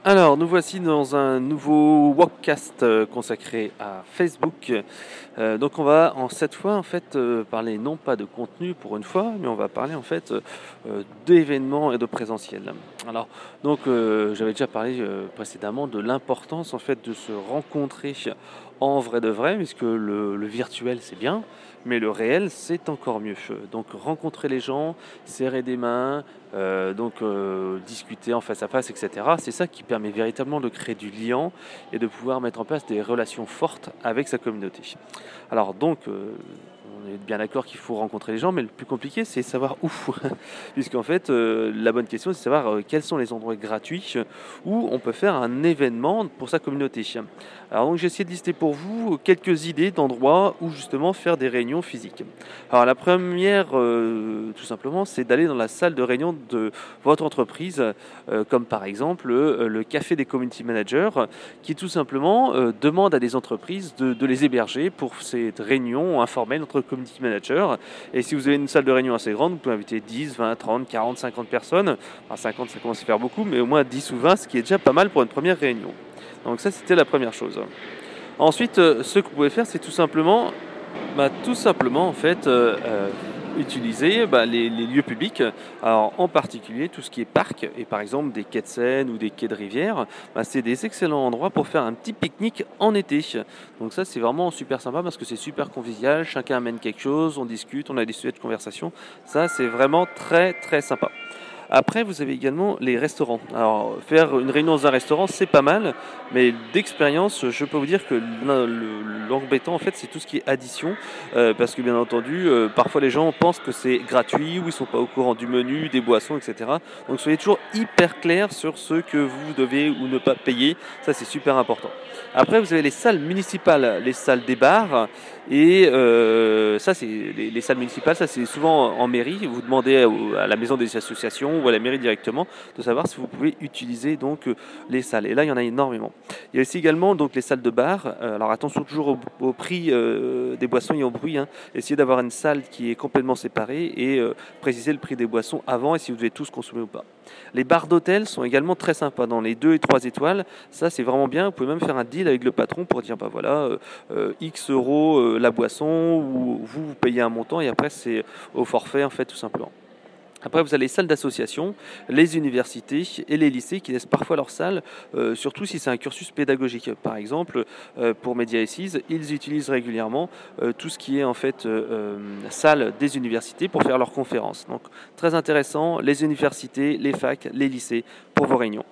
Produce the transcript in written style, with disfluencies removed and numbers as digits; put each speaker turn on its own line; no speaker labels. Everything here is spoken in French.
Alors, nous voici dans un nouveau Walkcast consacré à Facebook. Donc, on va cette fois en fait parler non pas de contenu pour une fois, mais on va parler en fait d'événements et de présentiel. Alors, j'avais déjà parlé précédemment de l'importance en fait de se rencontrer en vrai de vrai, puisque le virtuel c'est bien, mais le réel c'est encore mieux. Donc, rencontrer les gens, serrer des mains, discuter en face à face, etc. C'est ça qui permet véritablement de créer du lien et de pouvoir mettre en place des relations fortes avec sa communauté. Alors on est bien d'accord qu'il faut rencontrer les gens, mais le plus compliqué, c'est savoir où. Puisqu'en fait, la bonne question, c'est de savoir quels sont les endroits gratuits où on peut faire un événement pour sa communauté. Alors donc j'ai essayé de lister pour vous quelques idées d'endroits où justement faire des réunions physiques. Alors la première, tout simplement, c'est d'aller dans la salle de réunion de votre entreprise, comme par exemple le café des community managers, qui tout simplement demande à des entreprises de les héberger pour cette réunion informelle entre community managers. Et si vous avez une salle de réunion assez grande, vous pouvez inviter 10, 20, 30, 40, 50 personnes. Enfin 50, ça commence à faire beaucoup, mais au moins 10 ou 20, ce qui est déjà pas mal pour une première réunion. Donc ça, c'était la première chose. Ensuite, ce que vous pouvez faire, c'est tout simplement en fait utiliser les lieux publics. Alors en particulier tout ce qui est parc et par exemple des quais de Seine ou des quais de rivière, c'est des excellents endroits pour faire un petit pique-nique en été. Donc ça c'est vraiment super sympa parce que c'est super convivial, chacun amène quelque chose, on discute, on a des sujets de conversation. Ça c'est vraiment très très sympa. Après, vous avez également les restaurants. Alors, faire une réunion dans un restaurant, c'est pas mal, mais d'expérience, je peux vous dire que l'embêtant, en fait, c'est tout ce qui est addition, parce que bien entendu, parfois les gens pensent que c'est gratuit ou ils sont pas au courant du menu, des boissons, etc. Donc, soyez toujours hyper clair sur ce que vous devez ou ne pas payer. Ça, c'est super important. Après, vous avez les salles municipales, les salles des bars, et ça, c'est les salles municipales, ça c'est souvent en mairie. Vous demandez à la maison des associations ou à la mairie directement de savoir si vous pouvez utiliser les salles. Et là, il y en a énormément. Il y a aussi également donc les salles de bar. Alors attention toujours au prix des boissons et au bruit. Essayez d'avoir une salle qui est complètement séparée et préciser le prix des boissons avant et si vous devez tous consommer ou pas. Les bars d'hôtel sont également très sympas dans les 2 et 3 étoiles. Ça, c'est vraiment bien. Vous pouvez même faire un deal avec le patron pour dire X euros la boisson ou vous payez un montant et après c'est au forfait en fait tout simplement. Après, vous avez les salles d'association, les universités et les lycées qui laissent parfois leurs salles, surtout si c'est un cursus pédagogique. Par exemple, pour Media SIS, ils utilisent régulièrement tout ce qui est en fait salle des universités pour faire leurs conférences. Donc, très intéressant, les universités, les facs, les lycées pour vos réunions.